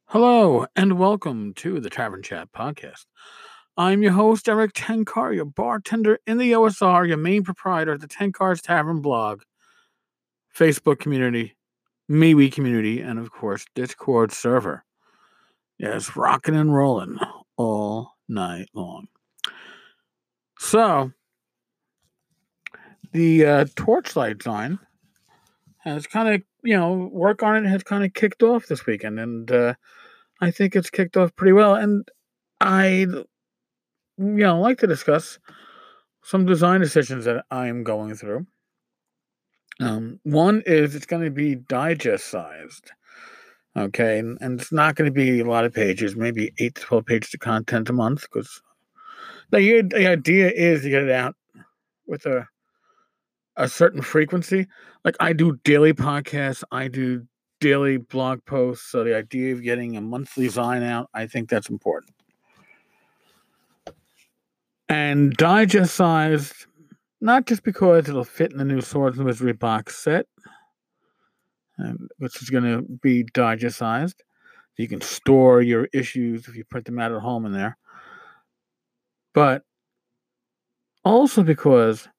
Hello and welcome to the Tavern Chat podcast. I'm your host, Eric Tenkar, your bartender in the OSR, your main proprietor of the Tenkar's Tavern blog, Facebook community, MeWe community, and of course, Discord server. Yes, rocking and rolling all night long. So, the Torchlight sign has kind of, work on it has kind of kicked off this weekend, and I think it's kicked off pretty well. And I like to discuss some design decisions that I'm going through. One is it's going to be digest sized. Okay, and it's not going to be a lot of pages, maybe 8 to 12 pages of content a month, because the idea is to get it out with a certain frequency. Like I do daily podcasts, I do daily blog posts, so the idea of getting a monthly design out, I think that's important. And digest sized, not just because it'll fit in the new Swords and Wizardry box set, which is going to be digest sized. You can store your issues if you print them out at home in there. But also because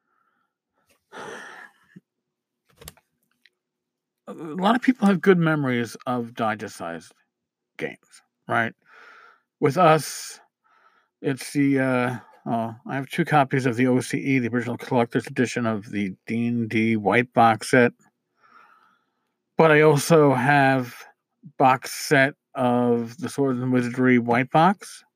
a lot of people have good memories of digest sized games, right? With us, it's the I have 2 copies of the OCE, the original collector's edition of the D&D white box set. But I also have box set of the Swords and Wizardry white box.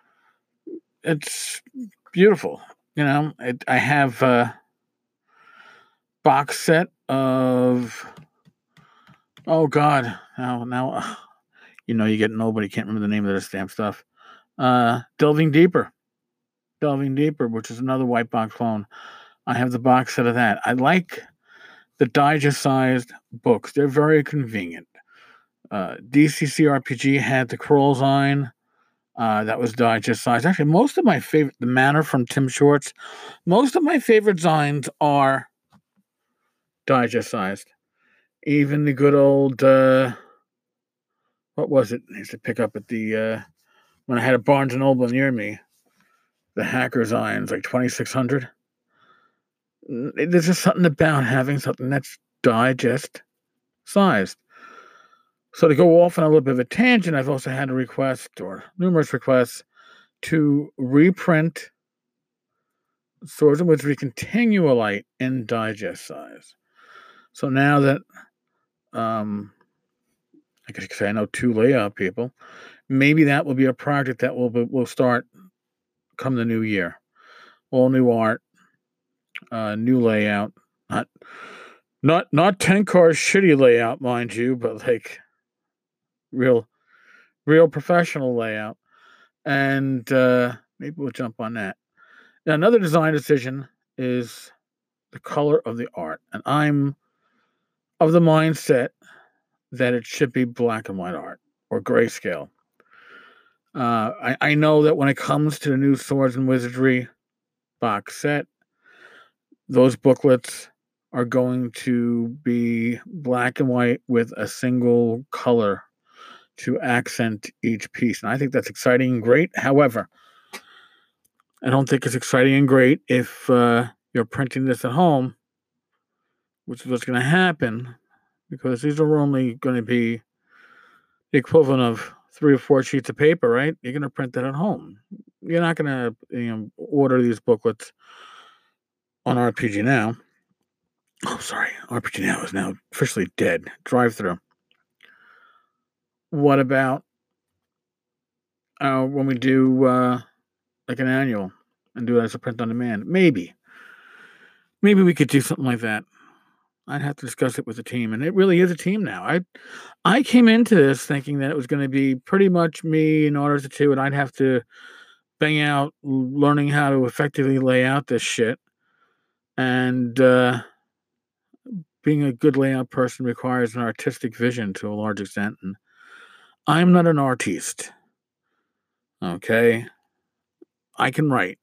It's beautiful. I have a box set of, oh God, now, you get nobody, can't remember the name of the stamp stuff. Delving Deeper, which is another white box clone. I have the box set of that. I like the digest-sized books. They're very convenient. DCC RPG had the Krollzine. That was digest sized. Actually, most of my favorite, the Manor from Tim Shorts, most of my favorite Zines are digest sized. Even the good old, what was it? I used to pick up at the, when I had a Barnes & Noble near me, the Hacker Zines, like 2600. There's just something about having something that's digest sized. So to go off on a little bit of a tangent, I've also had a request, or numerous requests, to reprint Swords and Wizardry Continualite in digest size. So now that, I guess you could say I know 2 layout people, maybe that will be a project that will start come the new year. All new art, new layout, not Tenkar's shitty layout, mind you, but like real professional layout. And maybe we'll jump on that. Now, another design decision is the color of the art. And I'm of the mindset that it should be black and white art or grayscale. I know that when it comes to the new Swords and Wizardry box set, those booklets are going to be black and white with a single color to accent each piece. And I think that's exciting and great. However, I don't think it's exciting and great if you're printing this at home, which is what's going to happen, because these are only going to be the equivalent of 3 or 4 sheets of paper, right? You're going to print that at home. You're not going to order these booklets on RPG Now. Oh, sorry. RPG Now is now officially dead. Drive-through. What about when we do like an annual and do it as a print on demand? Maybe we could do something like that. I'd have to discuss it with the team, and it really is a team now. I came into this thinking that it was going to be pretty much me in order to, and I'd have to bang out learning how to effectively lay out this shit. And being a good layout person requires an artistic vision to a large extent, and I'm not an artiste. Okay? I can write.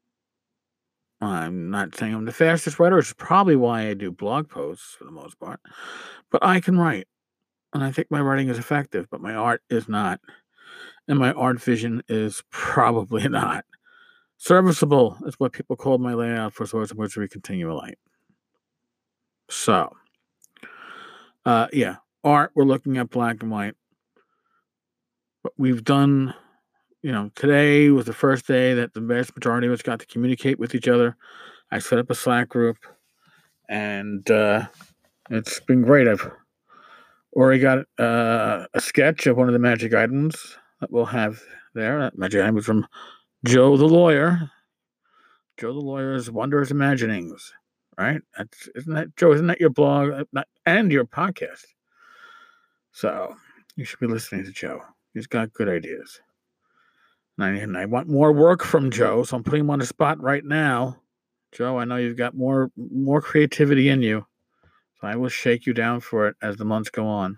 I'm not saying I'm the fastest writer, which is probably why I do blog posts for the most part, but I can write. And I think my writing is effective, but my art is not. And my art vision is probably not. Serviceable is what people called my layout for Swords and Wizardry Continual Light. So, yeah, art, we're looking at black and white. But we've done, today was the first day that the vast majority of us got to communicate with each other. I set up a Slack group, and it's been great. I've already got a sketch of one of the magic items that we'll have there. That magic item was from Joe the Lawyer. Joe the Lawyer's Wondrous Imaginings, right? Isn't that Joe? Isn't that your blog and your podcast? So you should be listening to Joe. He's got good ideas. And I want more work from Joe, so I'm putting him on the spot right now. Joe, I know you've got more creativity in you, so I will shake you down for it as the months go on.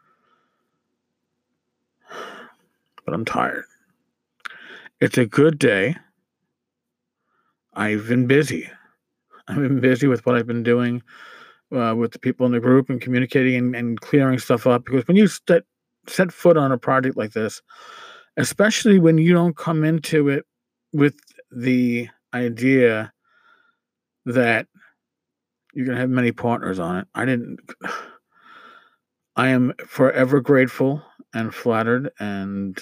But I'm tired. It's a good day. I've been busy. I've been busy with what I've been doing with the people in the group and communicating and clearing stuff up. Because when you set foot on a project like this, especially when you don't come into it with the idea that you're going to have many partners on it, I am forever grateful and flattered and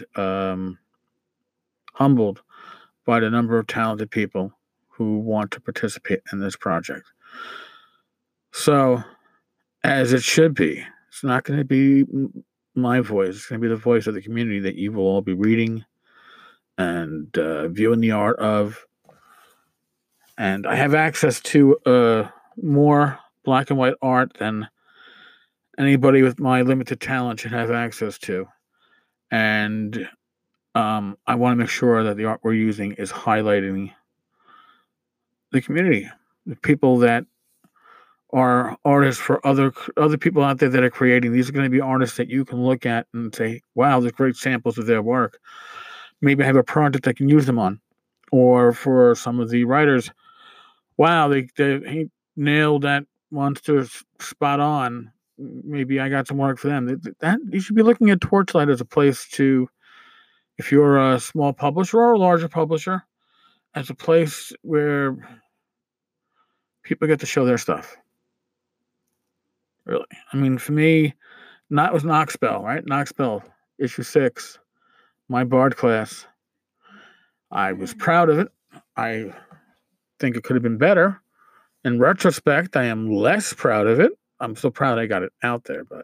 humbled by the number of talented people who want to participate in this project. So, as it should be, it's not going to be my voice. It's going to be the voice of the community that you will all be reading and viewing the art of. And I have access to more black and white art than anybody with my limited talent should have access to. And I want to make sure that the art we're using is highlighting the community, the people that are artists for other people out there that are creating. These are going to be artists that you can look at and say, wow, there's great samples of their work. Maybe I have a project I can use them on. Or for some of the writers, wow, he nailed that monster spot on. Maybe I got some work for them. That you should be looking at Torchlight as a place to, if you're a small publisher or a larger publisher, as a place where people get to show their stuff. Really. I mean, for me, that was Knoxspell, right? Knoxspell, issue 6, my Bard class. I was proud of it. I think it could have been better. In retrospect, I am less proud of it. I'm so proud I got it out there, but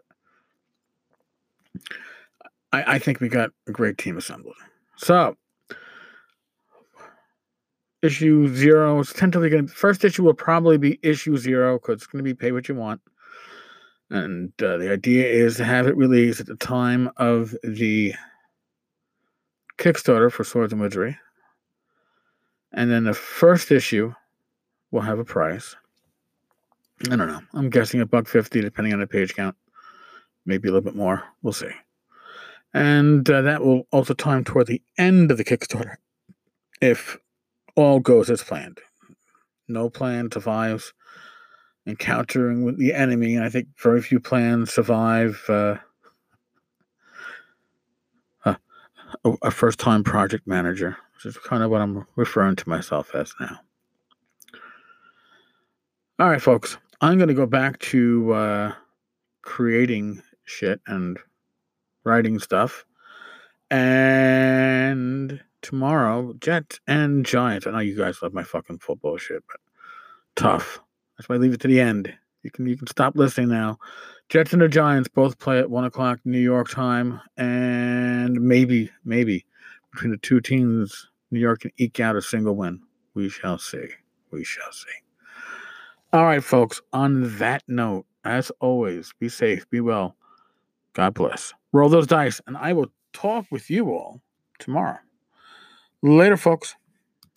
I think we got a great team assembled. So, issue 0 is tentatively going to... First issue will probably be issue 0 because it's going to be pay what you want. And the idea is to have it released at the time of the Kickstarter for Swords and Wizardry. And then the first issue will have a price. I don't know. I'm guessing $1.50 depending on the page count. Maybe a little bit more. We'll see. And that will also time toward the end of the Kickstarter if all goes as planned. No plan survives encountering with the enemy. And I think very few plans survive a first-time project manager, which is kind of what I'm referring to myself as now. All right, folks. I'm going to go back to creating shit and writing stuff. And tomorrow, Jets and Giants. I know you guys love my fucking football shit, but tough. That's why I leave it to the end. You can stop listening now. Jets and the Giants both play at 1:00 New York time, and maybe between the two teams, New York can eke out a single win. We shall see. We shall see. All right, folks. On that note, as always, be safe, be well. God bless. Roll those dice, and I will talk with you all tomorrow. Later, folks.